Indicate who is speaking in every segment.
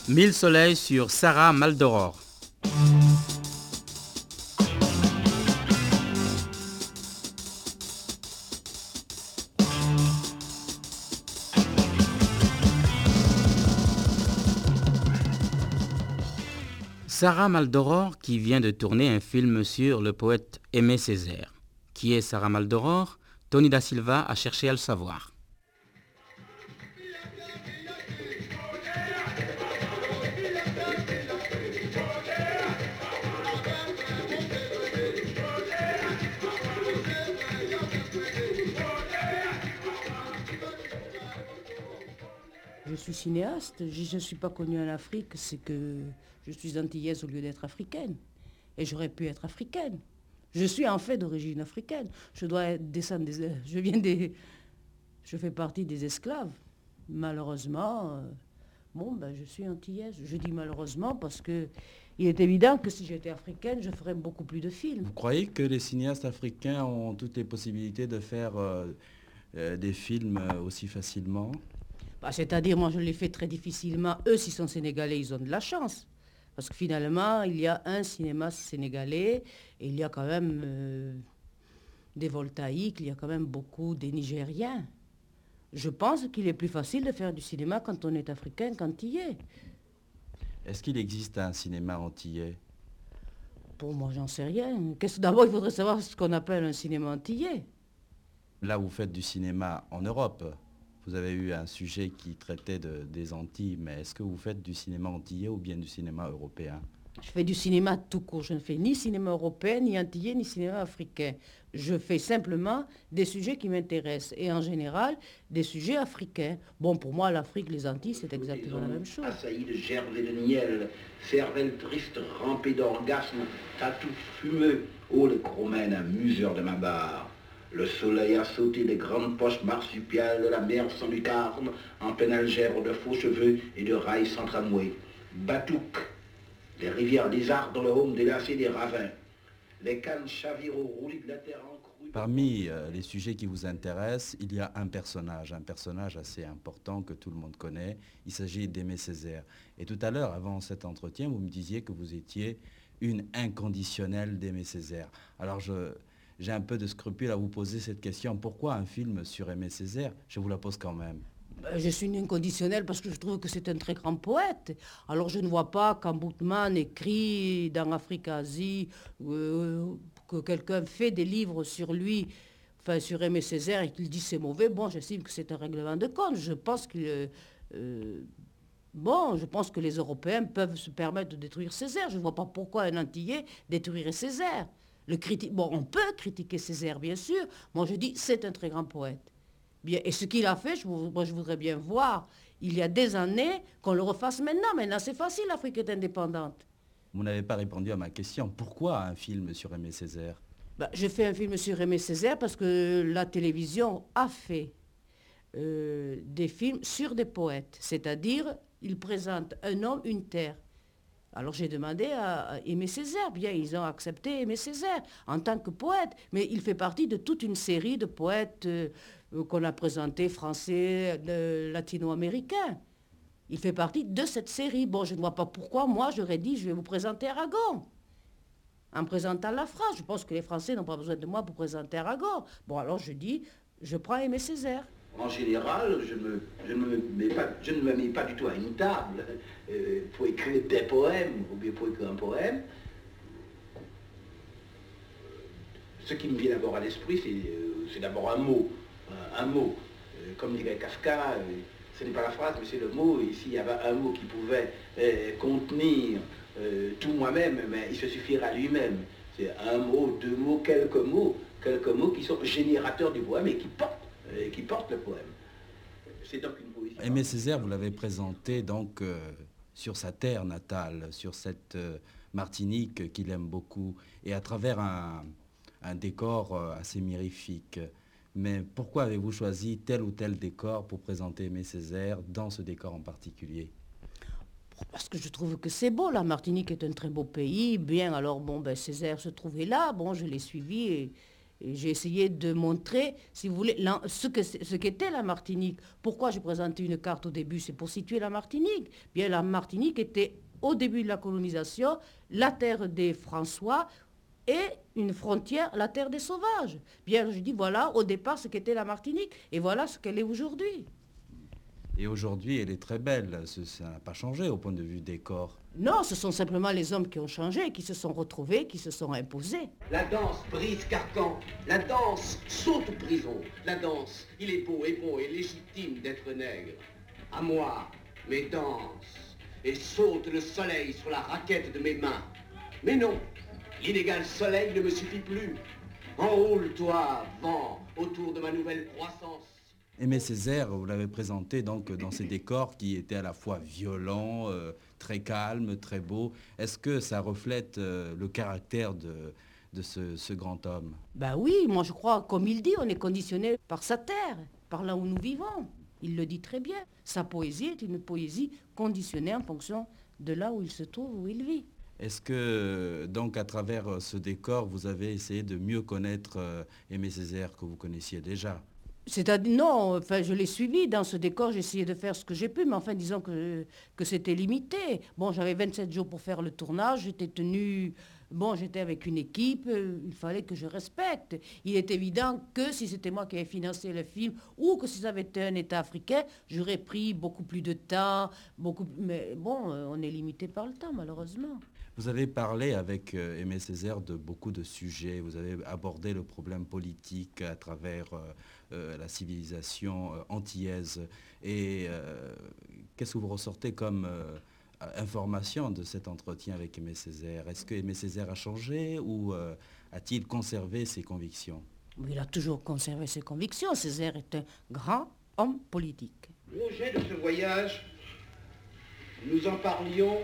Speaker 1: Mille soleils sur Sarah Maldoror. Sarah Maldoror qui vient de tourner un film sur le poète Aimé Césaire. Qui est Sarah Maldoror? Tony Da Silva a cherché à le savoir.
Speaker 2: Je suis cinéaste. Je ne suis pas connue en Afrique, c'est que je suis antillaise au lieu d'être africaine. Et j'aurais pu être africaine. Je suis en fait d'origine africaine. Je dois descendre je fais partie des esclaves. Malheureusement, je suis antillaise. Je dis malheureusement parce que il est évident que si j'étais africaine, je ferais beaucoup plus de films.
Speaker 3: Vous croyez que les cinéastes africains ont toutes les possibilités de faire des films aussi facilement?
Speaker 2: C'est-à-dire, moi, je les fais très difficilement. Eux, s'ils sont sénégalais, ils ont de la chance. Parce que finalement, il y a un cinéma sénégalais et il y a quand même des Voltaïques, il y a quand même beaucoup des Nigériens. Je pense qu'il est plus facile de faire du cinéma quand on est africain qu'antillais.
Speaker 3: Est-ce qu'il existe un cinéma antillais?
Speaker 2: Pour moi, j'en sais rien. D'abord, il faudrait savoir ce qu'on appelle un cinéma antillais.
Speaker 3: Là, vous faites du cinéma en Europe. Vous avez eu un sujet qui traitait des Antilles, mais est-ce que vous faites du cinéma antillais ou bien du cinéma européen?
Speaker 2: Je fais du cinéma tout court. Je ne fais ni cinéma européen, ni antillais, ni cinéma africain. Je fais simplement des sujets qui m'intéressent. Et en général, des sujets africains. Bon, pour moi, l'Afrique, les Antilles, c'est exactement la même chose.
Speaker 4: Assailli de gerbes et de niel, cervelle triste remplie d'orgasme, tatou fumeux, ô le chromène, amuseur de ma barre. Le soleil a sauté des grandes poches marsupiales de la mer sans lucarne, en plein algèbre de faux cheveux et de rails sans tramway. Batouk, les rivières lézardes dans le haume délacé des ravins. Les cannes chavirent au roulis de la terre encrouée.
Speaker 3: Parmi les sujets qui vous intéressent, il y a un personnage assez important que tout le monde connaît. Il s'agit d'Aimé Césaire. Et tout à l'heure, avant cet entretien, vous me disiez que vous étiez une inconditionnelle d'Aimé Césaire. Alors j'ai un peu de scrupule à vous poser cette question. Pourquoi un film sur Aimé Césaire? Je vous la pose quand même.
Speaker 2: Je suis une inconditionnelle parce que je trouve que c'est un très grand poète. Alors je ne vois pas quand Boutman écrit dans Afrique Asie, que quelqu'un fait des livres sur lui, enfin sur Aimé Césaire, et qu'il dit c'est mauvais. Bon, j'estime que c'est un règlement de compte. Je pense que les Européens peuvent se permettre de détruire Césaire. Je ne vois pas pourquoi un Antillais détruirait Césaire. On peut critiquer Césaire, bien sûr. Moi, je dis c'est un très grand poète. Bien, et ce qu'il a fait, je voudrais bien voir, il y a des années, qu'on le refasse maintenant. Maintenant, c'est facile, l'Afrique est indépendante.
Speaker 3: Vous n'avez pas répondu à ma question. Pourquoi un film sur Aimé Césaire?
Speaker 2: Je fais un film sur Aimé Césaire parce que la télévision a fait des films sur des poètes. C'est-à-dire, il présente un homme, une terre. Alors j'ai demandé à Aimé Césaire. Bien, ils ont accepté Aimé Césaire en tant que poète. Mais il fait partie de toute une série de poètes qu'on a présentés, français, latino-américains. Il fait partie de cette série. Bon, je ne vois pas pourquoi, moi, j'aurais dit, je vais vous présenter Aragon. En présentant la France. Je pense que les Français n'ont pas besoin de moi pour présenter Aragon. Bon, alors je dis, je prends Aimé Césaire.
Speaker 4: En général, je ne me mets pas du tout à une table pour écrire des poèmes ou bien pour écrire un poème. Ce qui me vient d'abord à l'esprit, c'est d'abord un mot. Un mot. Comme dirait Kafka, ce n'est pas la phrase, mais c'est le mot. Et s'il y avait un mot qui pouvait contenir tout moi-même, mais il se suffirait à lui-même. C'est un mot, deux mots qui sont générateurs du poème et qui portent le poème. C'est donc une poésie.
Speaker 3: Aimé Césaire, vous l'avez présenté donc sur sa terre natale, sur cette Martinique qu'il aime beaucoup, et à travers un décor assez mirifique. Mais pourquoi avez-vous choisi tel ou tel décor pour présenter Aimé Césaire dans ce décor en particulier?
Speaker 2: Parce que je trouve que c'est beau, la Martinique est un très beau pays. Bien, alors, Césaire se trouvait là, je l'ai suivi Et j'ai essayé de montrer, si vous voulez, ce qu'était la Martinique. Pourquoi j'ai présenté une carte au début? C'est pour situer la Martinique. Bien, la Martinique était, au début de la colonisation, la terre des François et une frontière, la terre des sauvages. Bien, je dis, voilà, au départ, ce qu'était la Martinique, et voilà ce qu'elle est aujourd'hui.
Speaker 3: Et aujourd'hui, elle est très belle. Ça n'a pas changé au point de vue décor.
Speaker 2: Non, ce sont simplement les hommes qui ont changé, qui se sont retrouvés, qui se sont imposés.
Speaker 5: La danse brise carcan, la danse saute prison. La danse, il est beau et bon et légitime d'être nègre. À moi, mes danses, et saute le soleil sur la raquette de mes mains. Mais non, l'inégal soleil ne me suffit plus. Enroule-toi, vent, autour de ma nouvelle croissance.
Speaker 3: Aimé Césaire, vous l'avez présenté donc dans ces décors qui étaient à la fois violents, très calmes, très beaux. Est-ce que ça reflète le caractère de ce grand homme?
Speaker 2: Ben oui, moi je crois, comme il dit, on est conditionné par sa terre, par là où nous vivons. Il le dit très bien. Sa poésie est une poésie conditionnée en fonction de là où il se trouve, où il vit.
Speaker 3: Est-ce que, donc, à travers ce décor, vous avez essayé de mieux connaître Aimé Césaire que vous connaissiez déjà?
Speaker 2: C'est-à-dire, non, enfin, je l'ai suivi dans ce décor, j'ai essayé de faire ce que j'ai pu, mais enfin, disons que c'était limité. Bon, j'avais 27 jours pour faire le tournage, j'étais tenue, bon, j'étais avec une équipe, il fallait que je respecte. Il est évident que si c'était moi qui avais financé le film, ou que si ça avait été un État africain, j'aurais pris beaucoup plus de temps, mais bon, on est limité par le temps, malheureusement.
Speaker 3: Vous avez parlé avec Aimé Césaire de beaucoup de sujets. Vous avez abordé le problème politique à travers la civilisation antillaise. Et qu'est-ce que vous ressortez comme information de cet entretien avec Aimé Césaire? Est-ce que Aimé Césaire a changé ou a-t-il conservé ses convictions?
Speaker 2: Il a toujours conservé ses convictions. Césaire est un grand homme politique.
Speaker 4: L'objet de ce voyage, nous en parlions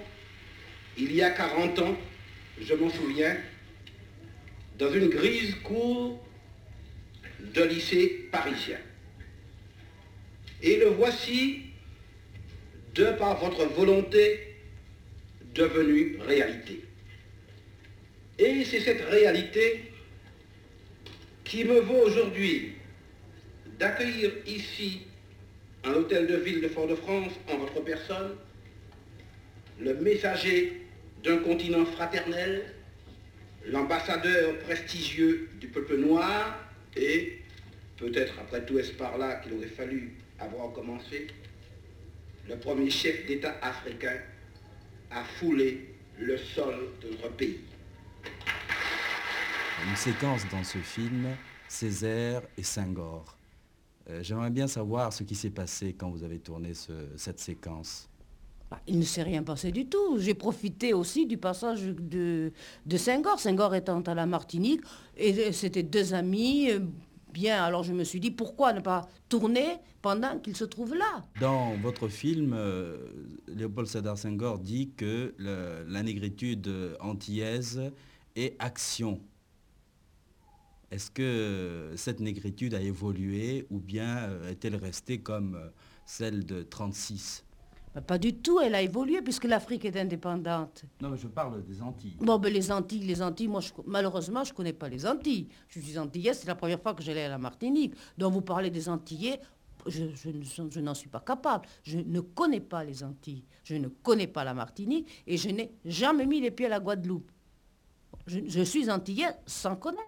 Speaker 4: il y a 40 ans, je m'en souviens, dans une grise cour de lycée parisien. Et le voici, de par votre volonté, devenu réalité. Et c'est cette réalité qui me vaut aujourd'hui d'accueillir ici, à l'hôtel de ville de Fort-de-France, en votre personne, le messager d'un continent fraternel, l'ambassadeur prestigieux du peuple noir et, peut-être après tout est-ce par là qu'il aurait fallu avoir commencé, le premier chef d'État africain à fouler le sol de notre pays.
Speaker 3: Une séquence dans ce film, Césaire et Senghor. J'aimerais bien savoir ce qui s'est passé quand vous avez tourné cette séquence.
Speaker 2: Il ne s'est rien passé du tout. J'ai profité aussi du passage de Senghor. Senghor étant à la Martinique, et c'était deux amis. Bien, alors je me suis dit, pourquoi ne pas tourner pendant qu'il se trouve là?
Speaker 3: Dans votre film, Léopold Sédar Senghor dit que la négritude antillaise est action. Est-ce que cette négritude a évolué ou bien est-elle restée comme celle de 1936?
Speaker 2: Pas du tout, elle a évolué puisque l'Afrique est indépendante.
Speaker 3: Non, mais je parle des Antilles.
Speaker 2: Bon, ben les Antilles, moi, malheureusement, je ne connais pas les Antilles. Je suis antillaise, c'est la première fois que j'allais à la Martinique. Donc vous parlez des Antillais, je n'en suis pas capable. Je ne connais pas les Antilles, je ne connais pas la Martinique et je n'ai jamais mis les pieds à la Guadeloupe. Je suis antillaise sans connaître.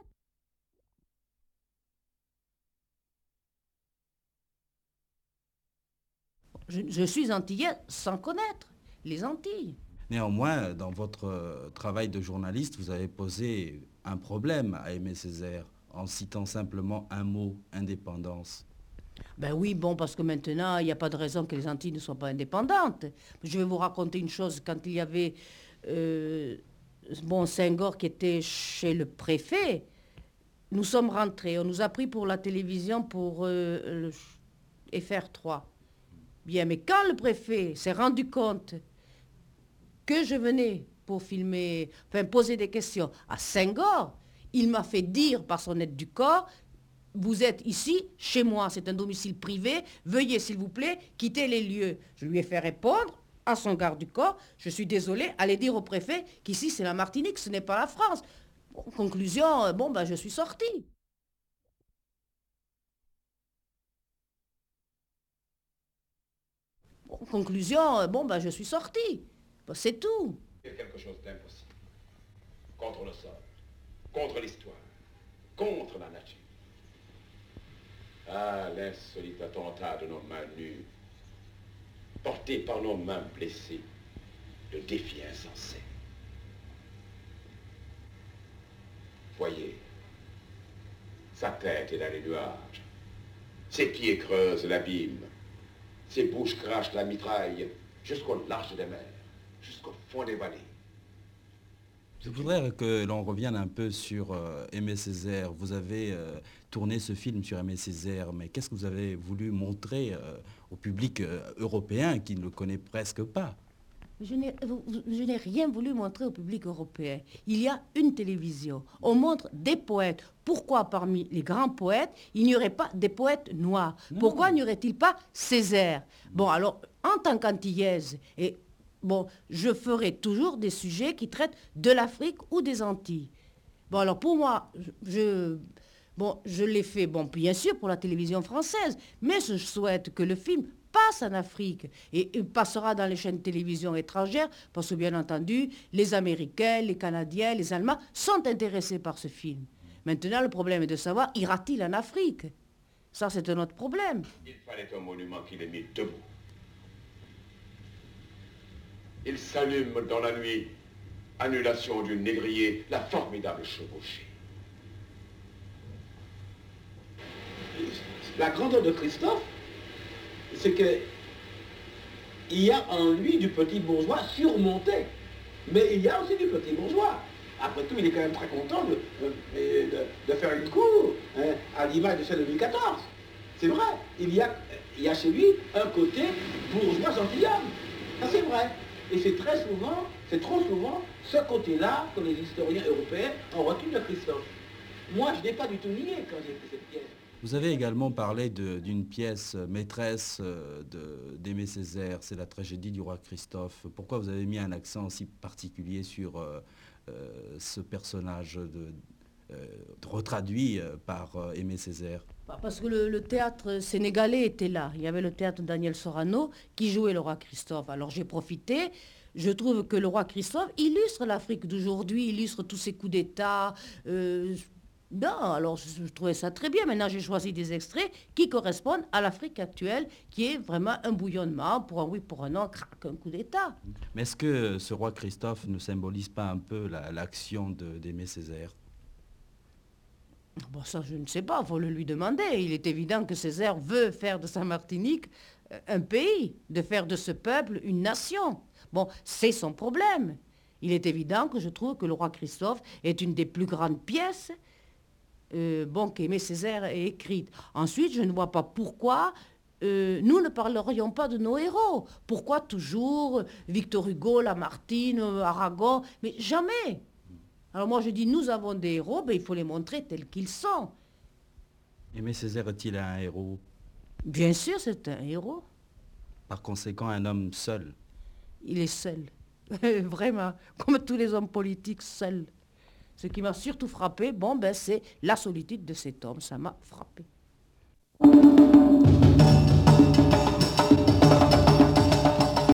Speaker 2: Je suis antillaise sans connaître les Antilles.
Speaker 3: Néanmoins, dans votre travail de journaliste, vous avez posé un problème à Aimé Césaire en citant simplement un mot, indépendance.
Speaker 2: Ben oui, bon, parce que maintenant, il n'y a pas de raison que les Antilles ne soient pas indépendantes. Je vais vous raconter une chose. Quand il y avait Senghor qui était chez le préfet, nous sommes rentrés. On nous a pris pour la télévision pour le FR3. Bien, mais quand le préfet s'est rendu compte que je venais pour filmer, enfin poser des questions à Senghor, il m'a fait dire par son aide du corps, vous êtes ici, chez moi, c'est un domicile privé, veuillez s'il vous plaît quitter les lieux. Je lui ai fait répondre à son garde du corps, je suis désolé, allez dire au préfet qu'ici c'est la Martinique, ce n'est pas la France. Bon, conclusion, je suis sortie. Bon, conclusion, bon, ben, je suis sortie. Bon, c'est tout.
Speaker 6: C'est quelque chose d'impossible. Contre le sol, contre l'histoire, contre la nature. Ah, l'insolite attentat de nos mains nues, porté par nos mains blessées, le défi insensé. Voyez, sa tête est dans les nuages, ses pieds creusent l'abîme, ses bouches crachent la mitraille jusqu'au large des mers, jusqu'au fond des vallées.
Speaker 3: Je voudrais que l'on revienne un peu sur Aimé Césaire. Vous avez tourné ce film sur Aimé Césaire, mais qu'est-ce que vous avez voulu montrer au public européen qui ne le connaît presque pas?
Speaker 2: Je n'ai rien voulu montrer au public européen. Il y a une télévision. On montre des poètes. Pourquoi parmi les grands poètes, il n'y aurait pas des poètes noirs? Pourquoi n'y aurait-il pas Césaire? Bon, alors, en tant qu'antillaise, et bon, je ferai toujours des sujets qui traitent de l'Afrique ou des Antilles. Bon, alors pour moi, je l'ai fait, bon, bien sûr, pour la télévision française, mais je souhaite que le film passe en Afrique et passera dans les chaînes de télévision étrangères, parce que bien entendu, les Américains, les Canadiens, les Allemands sont intéressés par ce film. Maintenant, le problème est de savoir, ira-t-il en Afrique? Ça, c'est un autre problème.
Speaker 6: Il fallait un monument qui les mit debout. Il s'allume dans la nuit. Annulation du négrier, la formidable chevauchée.
Speaker 5: La grandeur de Christophe, c'est que il y a en lui du petit bourgeois surmonté, mais il y a aussi du petit bourgeois. Après tout, il est quand même très content de faire une cour, hein, à l'image de celle de Louis XIV. C'est vrai, il y a chez lui un côté bourgeois gentilhomme. Ça, c'est vrai. Et c'est trop souvent, ce côté-là que les historiens européens ont retenu de Christophe. Moi, je n'ai pas du tout nié quand j'ai fait cette pièce.
Speaker 3: Vous avez également parlé d'une pièce maîtresse d'Aimé Césaire, c'est la tragédie du roi Christophe. Pourquoi vous avez mis un accent aussi particulier sur ce personnage retraduit par Aimé Césaire?
Speaker 2: Parce que le théâtre sénégalais était là. Il y avait le théâtre Daniel Sorano qui jouait le roi Christophe. Alors j'ai profité. Je trouve que le roi Christophe illustre l'Afrique d'aujourd'hui, illustre tous ses coups d'État. Non, alors je trouvais ça très bien. Maintenant, j'ai choisi des extraits qui correspondent à l'Afrique actuelle, qui est vraiment un bouillonnement, pour un oui, pour un non, crac, un coup d'État.
Speaker 3: Mais est-ce que ce roi Christophe ne symbolise pas un peu l'action d'Aimé Césaire?
Speaker 2: Bon, ça, je ne sais pas, il faut le lui demander. Il est évident que Césaire veut faire de Saint-Martinique un pays, de faire de ce peuple une nation. Bon, c'est son problème. Il est évident que je trouve que le roi Christophe est une des plus grandes pièces qu'Aimé Césaire ait écrite. Ensuite, je ne vois pas pourquoi nous ne parlerions pas de nos héros. Pourquoi toujours Victor Hugo, Lamartine, Aragon, mais jamais. Alors moi je dis, nous avons des héros, ben, il faut les montrer tels qu'ils sont.
Speaker 3: Aimé Césaire est-il un héros?
Speaker 2: Bien sûr, c'est un héros.
Speaker 3: Par conséquent, un homme seul?
Speaker 2: Il est seul. Vraiment, comme tous les hommes politiques, seuls. Ce qui m'a surtout frappé, c'est la solitude de cet homme. Ça m'a frappé.